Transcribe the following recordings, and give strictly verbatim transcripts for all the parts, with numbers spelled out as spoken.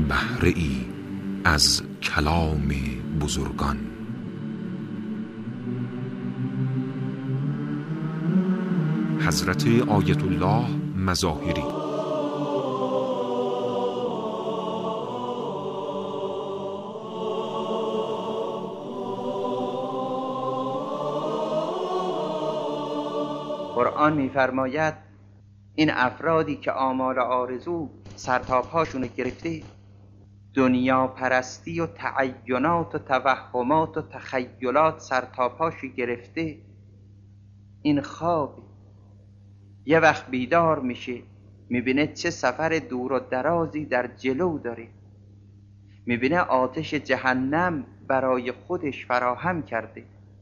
بهره ای از کلام بزرگان. حضرت آیت الله مظاهری. قرآن می‌فرماید این افرادی که آمال آرزو سرتاپاشون گرفته، دنیا پرستی و تعینات و توهمات و تخیلات سرتاپاشو گرفته، این خواب یه وقت بیدار میشه میبینه چه سفر دور و درازی در جلو داره، میبینه آتش جهنم برای خودش فراهم کرده.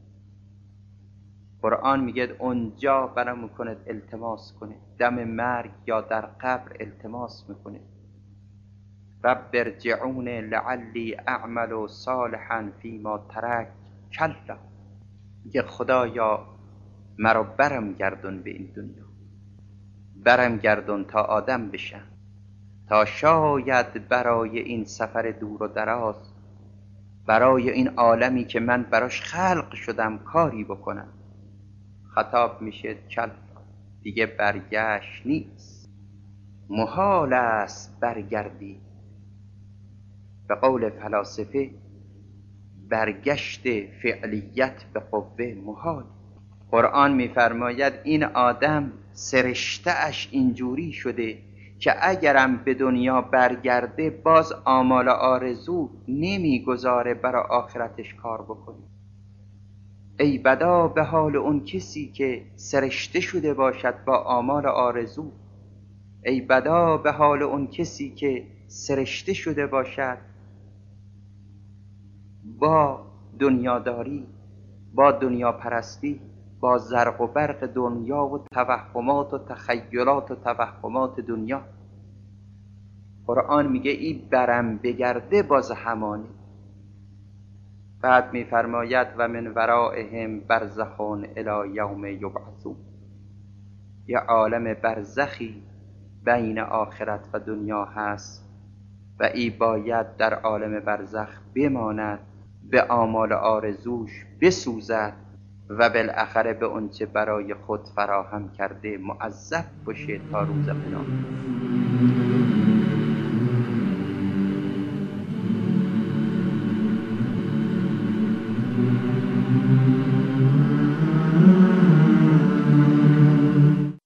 قرآن میگه اونجا برام میکنه التماس کنه، دم مرگ یا در قبر التماس میکنه رب ارجعون لعلی اعمل صالحا فیما ترک کلا، میگه خدایا مرا برم گردون به این دنیا، برم گردون تا آدم بشم، تا شاید برای این سفر دور و دراز، برای این عالمی که من براش خلق شدم کاری بکنم. خطاب میشه کلا، دیگه برگشت نیست، محال است برگردی. به قول فلاسفه برگشت فعلیت به قوه محال. قرآن میفرماید این آدم سرشته اش اینجوری شده که اگرم به دنیا برگرده باز آمال آرزو نمیگذاره برای آخرتش کار بکنه. ای بدا به حال اون کسی که سرشته شده باشد با آمال آرزو، ای بدا به حال اون کسی که سرشته شده باشد با دنیاداری، با دنیا پرستی، با زرق و برق دنیا و توهمات و تخیلات و توهمات دنیا. قرآن میگه این برم بگرده باز همانی. بعد میفرماید و من ورائهم برزخون الی یوم یبعثون، یه عالم برزخی بین آخرت و دنیا هست و ای باید در عالم برزخ بماند، به آمال آرزوش بسوزد و بالاخره به اونچه برای خود فراهم کرده معذب باشه تا روز قیامت.